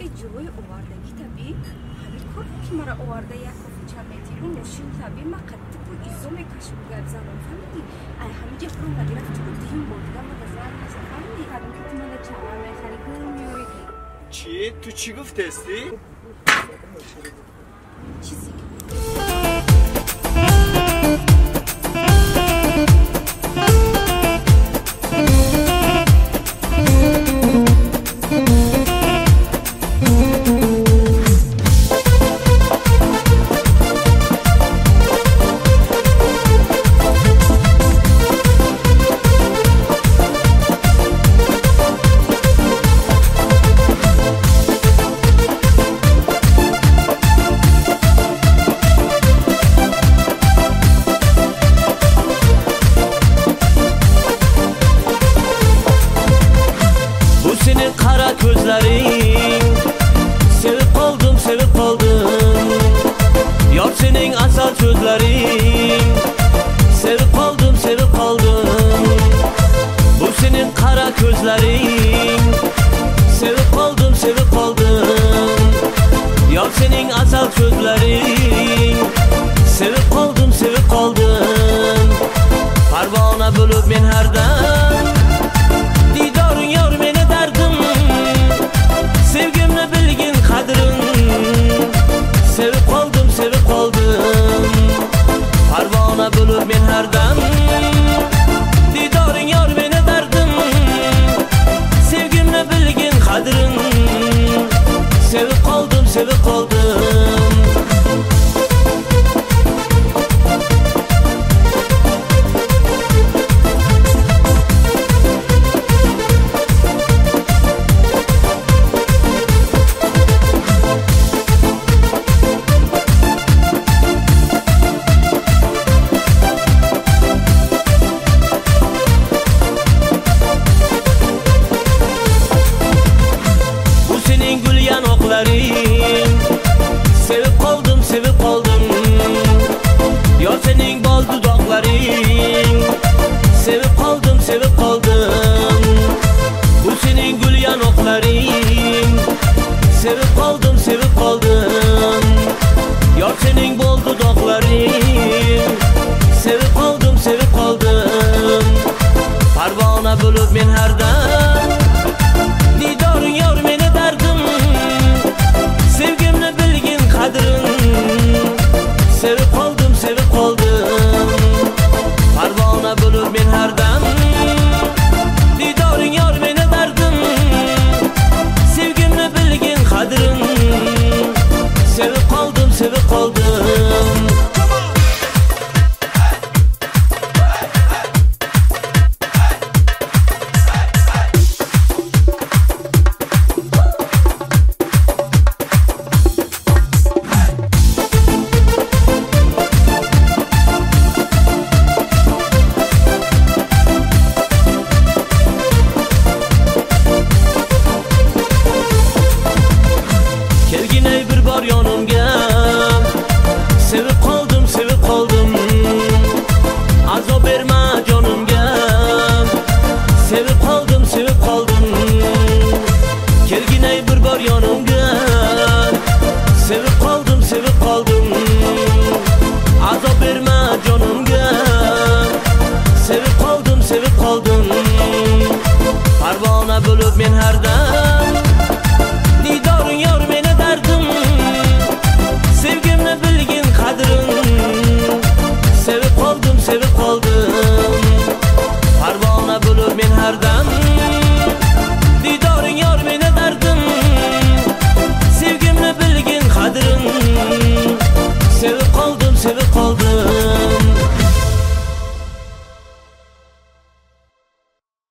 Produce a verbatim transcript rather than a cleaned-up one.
جوی آوردگی طبیعی همین کار که مرا آورده یک کافی چرمیتیرون نشین طبیعی ما قطع بود ایزو میکشم گرد زمان فهمیدی همین جه برو مدی رفت بود دیم بود دم بزرگ نیست فهمیدی قدم که تو من چرمه میخری گرم میوری چی؟ تو چی گفت هستی؟ چیزی که gözlerin sevip kaldım sevip kaldım yar senin asal sözlerin sevip kaldım sevip kaldım bu senin kara gözlerin sevip kaldım sevip kaldım yar senin asal sözlerin sevip kaldım sevip kaldım parvana bulup men herden didarın yar meni derdim sevgimni bilgin qadrin sevip kaldım sevip kaldım parvona bulup men herdan didarın yar meni derdim sevgimni bilgin qadrin sevip kaldım sevip kaldım sevip kaldım sevip kaldım ya senin bal dudakların sevip kaldım sevip kaldım bu senin gül yanakların sevip kaldım sevip kaldım ya senin bal dudakların sevip kaldım sevip kaldım parvana bulup men herden didarın yar meni derdim sevgimni bilgin qadrin sevip kaldım sevip kaldım parvona bulup men herdan didarın yar meni derdim sevgimni bilgin qadrin sevip kaldım sevip kaldım sevip kaldım sevip kaldım azap verme canımga sevip kaldım sevip kaldım kelgin ey bir bor yonimga sevip kaldım sevip kaldım azap verme canımga sevip kaldım sevip kaldım parvona bulup men herdan